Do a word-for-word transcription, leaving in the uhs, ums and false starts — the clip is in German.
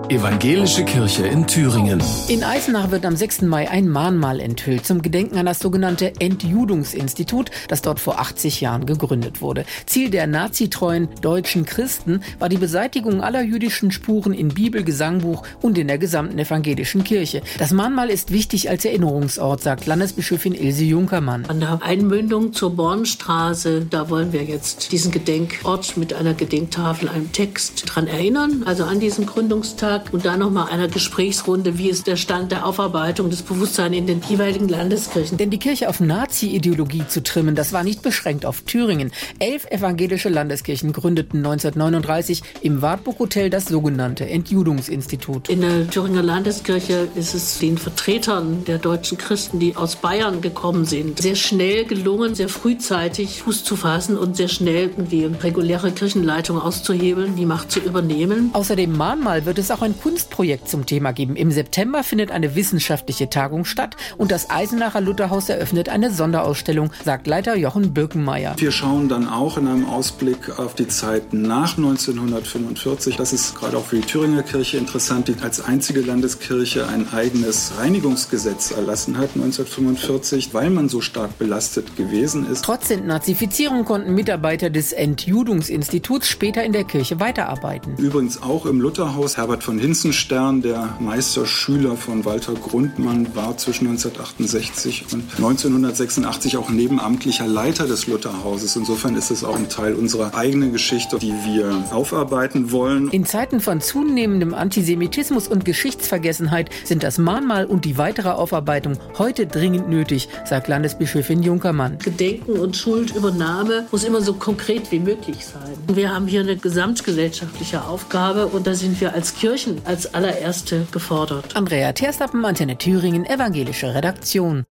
Evangelische Kirche in Thüringen. In Eisenach wird am sechsten Mai ein Mahnmal enthüllt zum Gedenken an das sogenannte Entjudungsinstitut, das dort vor achtzig Jahren gegründet wurde. Ziel der nazitreuen deutschen Christen war die Beseitigung aller jüdischen Spuren in Bibel, Gesangbuch und in der gesamten evangelischen Kirche. Das Mahnmal ist wichtig als Erinnerungsort, sagt Landesbischöfin Ilse Junkermann. An der Einmündung zur Bornstraße, da wollen wir jetzt diesen Gedenkort mit einer Gedenktafel, einem Text dran erinnern, also an diesen Gründungstag. Und dann nochmal einer Gesprächsrunde, wie ist der Stand der Aufarbeitung des Bewusstseins in den jeweiligen Landeskirchen. Denn die Kirche auf Nazi-Ideologie zu trimmen, das war nicht beschränkt auf Thüringen. Elf evangelische Landeskirchen gründeten neunzehnhundertneununddreißig im Wartburg-Hotel das sogenannte Entjudungsinstitut. In der Thüringer Landeskirche ist es den Vertretern der deutschen Christen, die aus Bayern gekommen sind, sehr schnell gelungen, sehr frühzeitig Fuß zu fassen und sehr schnell die reguläre Kirchenleitung auszuhebeln, die Macht zu übernehmen. Außer dem Mahnmal wird es auch ein Kunstprojekt zum Thema geben. Im September findet eine wissenschaftliche Tagung statt und das Eisenacher Lutherhaus eröffnet eine Sonderausstellung, sagt Leiter Jochen Birkenmeier. Wir schauen dann auch in einem Ausblick auf die Zeit nach neunzehnhundertfünfundvierzig. Das ist gerade auch für die Thüringer Kirche interessant, die als einzige Landeskirche ein eigenes Reinigungsgesetz erlassen hat neunzehnhundertfünfundvierzig, weil man so stark belastet gewesen ist. Trotz Entnazifizierung konnten Mitarbeiter des Entjudungsinstituts später in der Kirche weiterarbeiten. Übrigens auch im Lutherhaus. Herbert von Hinzenstern, der Meisterschüler von Walter Grundmann, war zwischen neunzehnhundertachtundsechzig und neunzehnhundertsechsundachtzig auch nebenamtlicher Leiter des Lutherhauses. Insofern ist es auch ein Teil unserer eigenen Geschichte, die wir aufarbeiten wollen. In Zeiten von zunehmendem Antisemitismus und Geschichtsvergessenheit sind das Mahnmal und die weitere Aufarbeitung heute dringend nötig, sagt Landesbischöfin Junkermann. Gedenken und Schuldübernahme muss immer so konkret wie möglich sein. Wir haben hier eine gesamtgesellschaftliche Aufgabe und da sind wir als Kirchen als allererste gefordert. Andrea Terstappen, Antenne Thüringen, evangelische Redaktion.